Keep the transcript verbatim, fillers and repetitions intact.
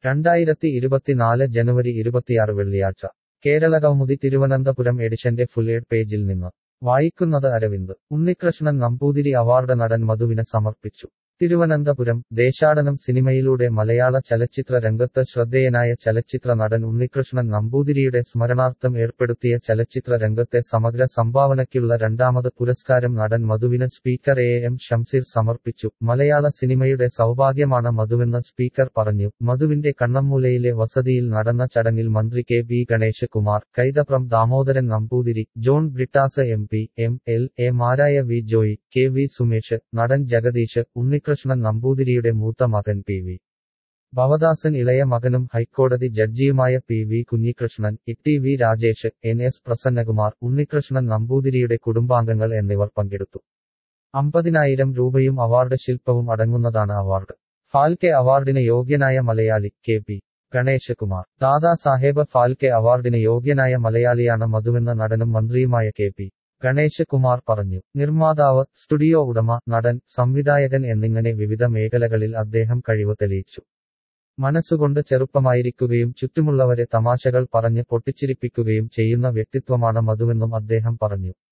രണ്ടായിരത്തി ഇരുപത്തിനാല് ജനുവരി ഇരുപത്തിയാറ് വെള്ളിയാഴ്ച കേരളകൗമുദി തിരുവനന്തപുരം എഡിഷന്റെ ഫുൾഎഡ് പേജിൽ നിന്ന് വായിക്കുന്നത് അരവിന്ദ്. ഉണ്ണികൃഷ്ണൻ നമ്പൂതിരി അവാർഡ് നടൻ മധുവിന് സമർപ്പിച്ചു. തിരുവനന്തപുരം. ദേശാടനം സിനിമയിലൂടെ മലയാള ചലച്ചിത്ര രംഗത്ത് ശ്രദ്ധേയനായ ചലച്ചിത്ര നടൻ ഉണ്ണികൃഷ്ണൻ നമ്പൂതിരിയുടെ സ്മരണാർത്ഥം ഏർപ്പെടുത്തിയ ചലച്ചിത്ര രംഗത്തെ സമഗ്ര സംഭാവനയ്ക്കുള്ള രണ്ടാമത് പുരസ്കാരം നടൻ മധുവിന് സ്പീക്കർ എ എം ഷംസീർ സമർപ്പിച്ചു. മലയാള സിനിമയുടെ സൗഭാഗ്യമാണ് മധുവെന്ന് സ്പീക്കർ പറഞ്ഞു. മധുവിന്റെ കണ്ണമ്മൂലയിലെ വസതിയിൽ നടന്ന ചടങ്ങിൽ മന്ത്രി K B Ganesh Kumar, Kaithapram Damodaran Namboothiri, John Brittas M P, M L A മാരായ V Joy, K V Sumesh, നടൻ ജഗദീഷ്, ഉണ്ണികൃഷ്ണൻ നമ്പൂതിരിയുടെ മൂത്ത മകൻ പി വി ഭവദാസൻ, ഇളയ മകനും ഹൈക്കോടതി ജഡ്ജിയുമായ P V Kunhikrishnan, T V Rajesh, N S Prasannakumar, Unnikrishnan നമ്പൂതിരിയുടെ കുടുംബാംഗങ്ങൾ എന്നിവർ പങ്കെടുത്തു. അമ്പതിനായിരം രൂപയും അവാർഡ് ശില്പവും അടങ്ങുന്നതാണ് അവാർഡ്. ഫാൽക്കെ അവാർഡിന് യോഗ്യനായ മലയാളി കെ പി ഗണേശ് കുമാർ. ദാദാ സാഹേബ് ഫാൽക്കെ അവാർഡിന് യോഗ്യനായ മലയാളിയാണ് മധുവെന്ന് നടനും മന്ത്രിയുമായ കെ പി ഗണേശ് കുമാർ പറഞ്ഞു. നിർമ്മാതാവ്, സ്റ്റുഡിയോ ഉടമ, നടൻ, സംവിധായകൻ എന്നിങ്ങനെ വിവിധ മേഖലകളിൽ അദ്ദേഹം കഴിവ് തെളിയിച്ചു. മനസ്സുകൊണ്ട് ചെറുപ്പമായിരിക്കുകയും ചുറ്റുമുള്ളവരെ തമാശകൾ പറഞ്ഞ് പൊട്ടിച്ചിരിപ്പിക്കുകയും ചെയ്യുന്ന വ്യക്തിത്വമാണ് മധുവെന്നും അദ്ദേഹം പറഞ്ഞു.